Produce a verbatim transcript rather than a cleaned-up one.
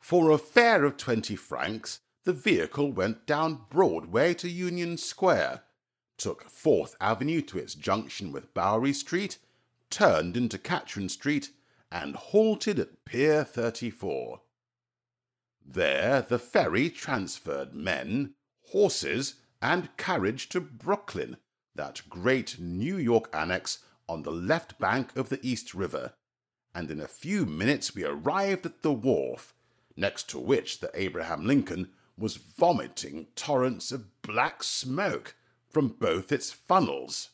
For a fare of twenty francs, the vehicle went down Broadway to Union Square, took Fourth Avenue to its junction with Bowery Street, turned into Catherine Street, and halted at Pier thirty-four. There the ferry transferred men, horses, and carriage to Brooklyn, that great New York annex on the left bank of the East River, and in a few minutes we arrived at the wharf, next to which the Abraham Lincoln was vomiting torrents of black smoke from both its funnels.